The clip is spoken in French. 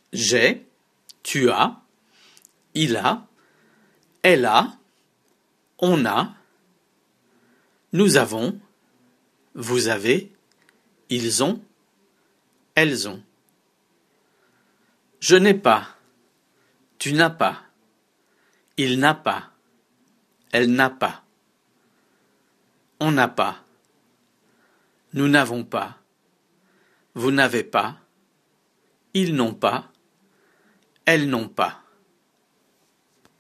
J'ai, tu as, il a, elle a, on a, nous avons, vous avez, ils ont, elles ont. Je n'ai pas, tu n'as pas, il n'a pas, elle n'a pas. On n'a pas, nous n'avons pas, vous n'avez pas, ils n'ont pas, elles n'ont pas.